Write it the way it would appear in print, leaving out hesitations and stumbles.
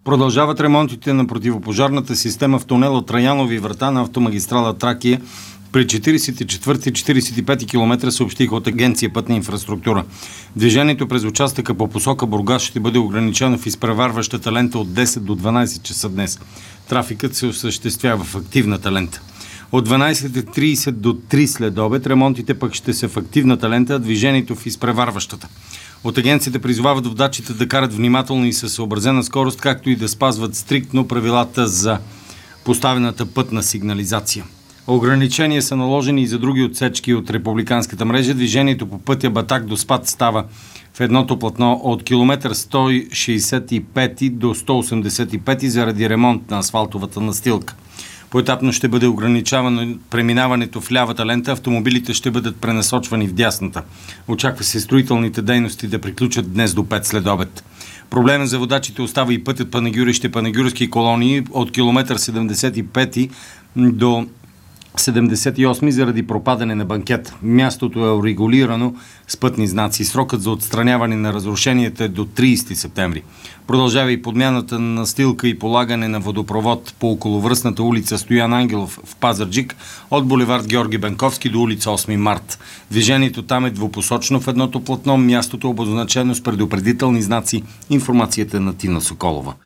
Продължават ремонтите на противопожарната система в тунела Траянови врата на автомагистрала Тракия при 44-45 км, съобщиха от Агенция Пътна инфраструктура. Движението през участъка по посока Бургас ще бъде ограничено в изпреварващата лента от 10 до 12 часа днес. Трафикът се осъществява в активната лента. От 12.30 до 3 след обед ремонтите пък ще са в активната лента, а движението в изпреварващата. От агенцията призовават водачите да карат внимателно и със съобразена скорост, както и да спазват стриктно правилата за поставената пътна сигнализация. Ограничения са наложени и за други отсечки от републиканската мрежа. Движението по пътя Батак до Спат става в едното платно от километър 165 до 185 заради ремонт на асфалтовата настилка. Поетапно ще бъде ограничавано преминаването в лявата лента, автомобилите ще бъдат пренасочвани в дясната. Очаква се строителните дейности да приключат днес до 5 след обед. Проблемът за водачите остава и пътят Панагюрище-Панагюрски колонии от километър 75 до 78 заради пропадане на банкет. Мястото е урегулирано с пътни знаци. Срокът за отстраняване на разрушенията е до 30 септември. Продължава и подмяната на настилка и полагане на водопровод по околовръстната улица Стоян Ангелов в Пазарджик от булевард Георги Бенковски до улица 8 март. Движението там е двупосочно в едното платно, мястото обозначено с предупредителни знаци. Информацията на Тина Соколова.